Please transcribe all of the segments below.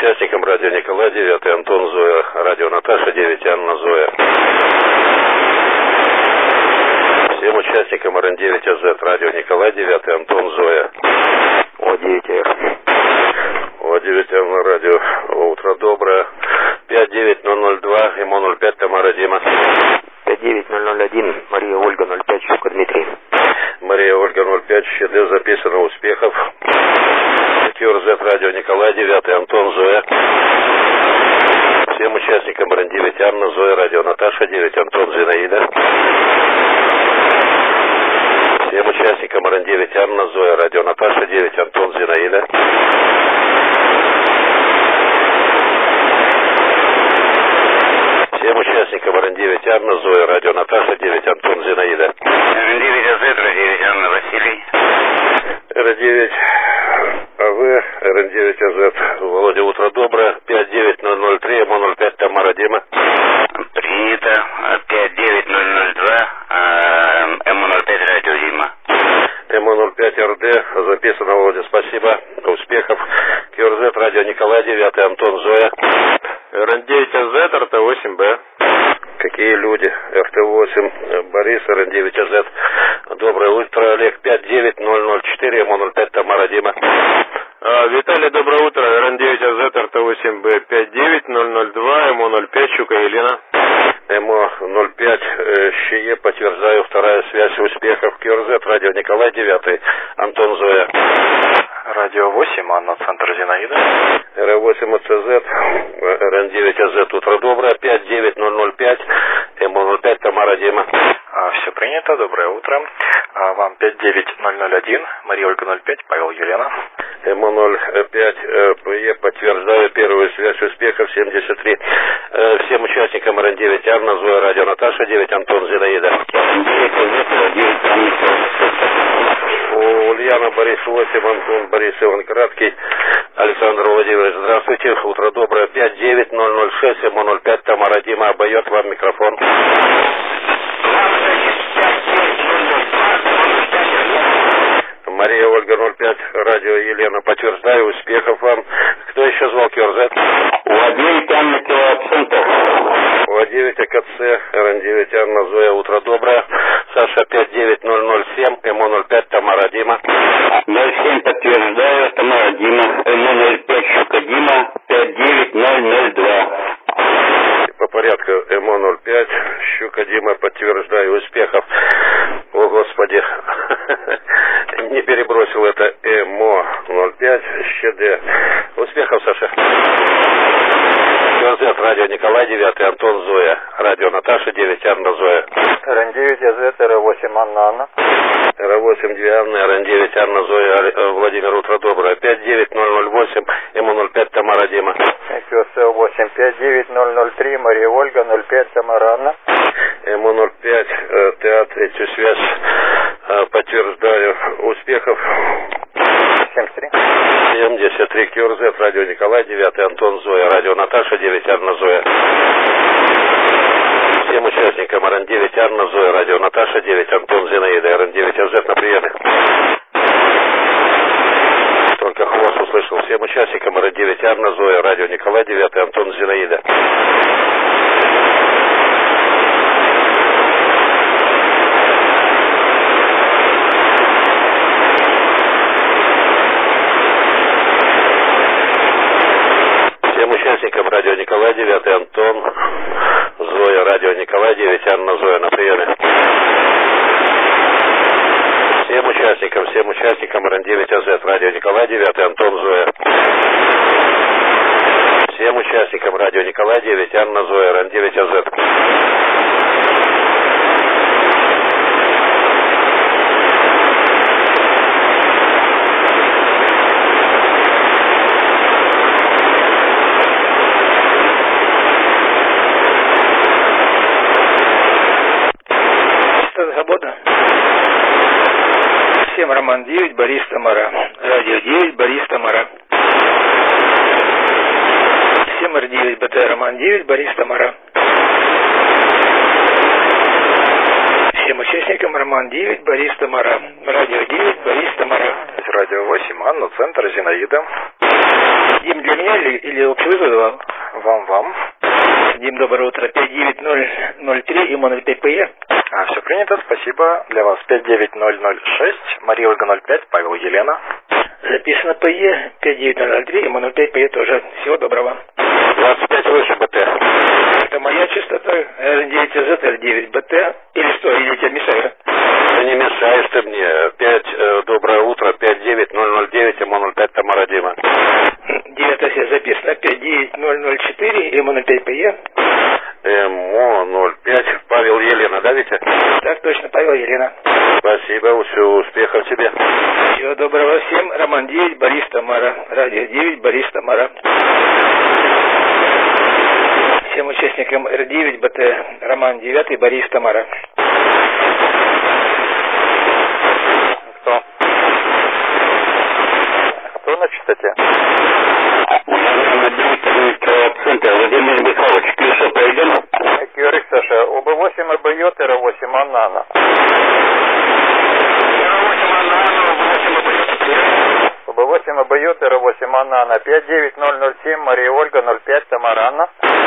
участникам радио Николай, 9 Антон Зоя, радио Наташа, 9 Анна Зоя. Всем участникам РН9АЗ, радио Николай, 9 Антон Зоя. О9Р. О9Р на радио. Утро доброе. 59002, ему 05, Тамара Дима. 59001, Мария Ольга 05, Щука Дмитрий. Мария Ольга 05, ЩД записано, успехов. КРЗ, радио Николай, 9 Антон Зоя. Всем участникам РН9 Анна Зоя, радио Наташа, 9 Антон Зинаида. Всем участникам РН9 Анна Зоя, радио Наташа, 9 Антон Зинаида. Всем участникам РН9 Анна Зоя, радио Наташа, 9 Антон Зинаида. РН9АЗ, РН9 Анна Василий. РН9 АВ, РН9АЗ, Володя, утро доброе. 59003, ему 05, Тамара Дима. Принято. 59002, ему 05, радио Дима. ему 05 РД, записано, Володя, спасибо. Успехов. КРЗ, радио Николай, 9 Антон Зоя. РН9АЗ, РТ8Б. Какие люди? РТ8, Борис, РН9АЗ. Доброе утро, Олег. 59004, ему 05, Тамара Дима. Виталий, доброе утро. РН9АЗ, РТ8Б. 59002, ему 05, Щука Елена. ему 05, ЩЕ, подтверждаю, вторая связь, успехов. КРЗ, радио Николай, 9 Антон Зоя. Радио 8, Анна, центр Зинаида. РА8 АЦЗ, РН9АЗ, утро доброе. 59005, ему 05, Тамара Дима. Все принято, доброе утро. Вам 59001, Мария Ольга 05, Павел Елена. ему 05, ПЕ, подтверждаю, первую связь, успехов, 73. Всем участникам РН9 Анна Зоя, радио Наташа, 9 Антон Зинаида. Ульяна, Борис 8, Антон, Борис Иван Краткий, Александр Владимирович, здравствуйте, утро доброе. 59006, ему 05, Тамара Дима, обоет вам микрофон. Мария Ольга 05, радио Елена, подтверждаю, успехов вам. Кто еще звал КРЗ? У9 Анна Килоцентр. У9 АКЦ, РН9 Анна Зоя, утро доброе. Саша 59007, ему 05, Тамара Дима. 07 подтверждаю, Тамара Дима. ему 05, Щука Дима. 59002. По порядку, ему 05, Щука Дима, подтверждаю, успехов. О, Господи, не перебросил это ЭМО 05, ЩД. Успехов, Саша. КРЗ, радио Николай, 9 Антон Зоя, радио Наташа, 9 Анна Зоя. РН9АЗ, РА8 Анна. РА8 2 Анна, РН9 Анна Зоя, Владимир, утро доброе. 59008, ему 05, Тамара Дима. КСЛ8, 59003, Мария Ольга 05, Тамара Анна. ему 05, ТА, третью связь, подтверждаю, успехов. 73. 73, КРЗ, радио Николай, 9 Антон Зоя, радио Наташа, 9 Анна Зоя. Всем участникам РН9 Анна Зоя, радио Наташа, 9 Антон Зинаида, РН9АЗ на приеме. Только хвост услышал. Всем участникам РН9 Анна Зоя, радио Николай, 9 Антон Зинаида. Участникам радио Николай, 9 Антон Зоя, радио Николай, 9 Анна Зоя на приеме. Всем участникам РН9АЗ, радио Николай, 9 Антон Зоя. Всем участникам радио Николай, 9 Анна Зоя, РН9АЗ. Свобода. Всем Роман 9, Борис Тамара. Радио 9, Борис Тамара. Всем Р9, БТ Роман 9, Борис Тамара. Всем участникам Роман 9, Борис Тамара. Радио 9, Борис Тамара. Радио 8, Анна, центр Зинаида. Дим, для меня или общий вызов вам? Вам. Дим, доброе утро. 59003, ИМО 05ПЕ. Все принято, спасибо. Для вас 59006, Мария Ольга 05, Павел Елена. Записано ПЕ, 59003, ИМО 05ПЕ тоже. Всего доброго. 25 выше БТ. Это моя частота, R9Z, R9 БТ. Или что, или тебе мешаю? Да не мешаешь ты мне. 5, доброе утро, 59009, ИМО 05, Тамара Дима. 9 записано 59004, ИМО 05ПЕ. МО 05, Павел Елена, да, Витя? Так точно, Павел Елена. Спасибо, всего успехов тебе. Всего доброго всем. Роман 9, Борис Тамара. Радио 9, Борис Тамара. Всем участникам Р9 БТ. Роман 9, Борис Тамара. Кто на частоте? Центр Владимир Михайлович, Кирса, пойдем? Георгий Саша, ОБ8, ОБЙ, РА8, Анна. ОБ8, ОБЙ, РА8, Анна. 59007, Мария Ольга 05, Тамара Анна.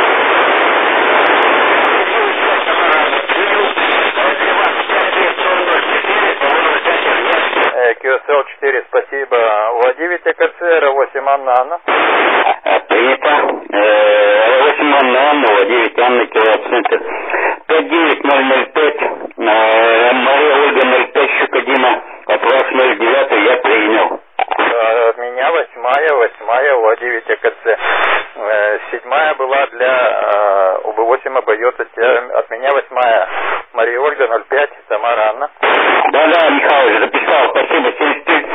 QSL 4, спасибо. УА9 ТКЦ, РА8, Анна. Принято. R8 Анна, УА9 Анна, килоцентр. 59005, Мария Ольга 05, Щука Дима. От вас 09, я принял. От меня 8, УА9 ТКЦ. 7 была для УБ8 ОБЙ, от меня 8. Мария Ольга 05, Тамара Анна. Да, Михайлович, записал, спасибо, 73.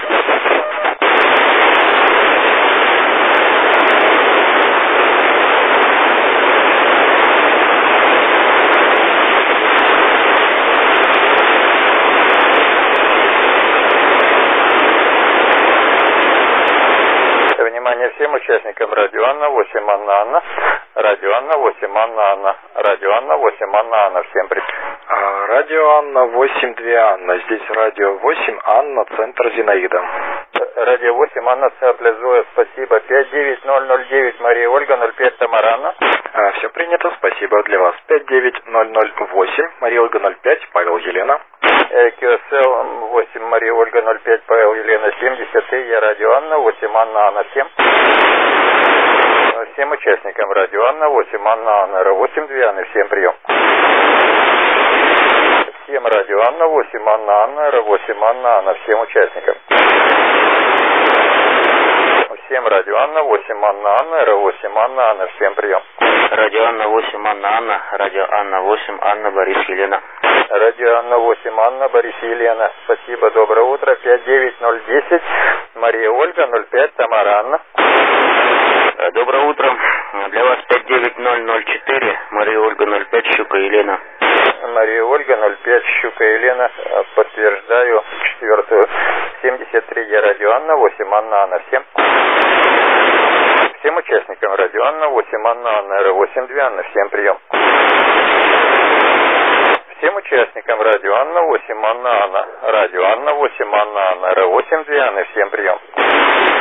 Внимание всем участникам Радио Анна 8, Анна. Радио Анна 8, Анна. Радио Анна 8, Анна. Всем привет. Радио Анна 8, 2 Анна. Здесь Радио 8, Анна, центр Зинаида. Радио 8, Анна, центр Зоя, спасибо. 59009, Мария Ольга 05, Тамара Анна. Все принято, спасибо для вас. 59008, Мария Ольга 05, Павел Елена. QSL 8, Мария Ольга 05, Павел Елена 70, я Радио Анна 8, Анна, всем. Всем участникам Радио Анна 8, Анна, Р8, 2 Анны, всем прием. Всем Радио Анна 8, Анна, Р8, Анна, всем участникам. Всем Радио Анна 8, Анна, Р8, Анна, всем прием. Радио Анна 8, Анна, Радио Анна 8, Анна, Борис Елена. Радио Анна 8, Анна, Борис Елена. Спасибо, доброе утро. 59010, Мария Ольга 05, Тамара Анна. Доброе утро. Для вас 59004, Мария Ольга 05, Щука Елена. Мария Ольга 05, Щука Елена. Подтверждаю 4-ю. 73, я Радио Анна 8, Анна, всем. Всем участникам Радио Анна 8, Анна, Р8, 2 Анны, всем прием. Всем участникам Радио Анна 8, Анна, Радио Анна 8, Анна, Р8, 2 Анны, всем прием.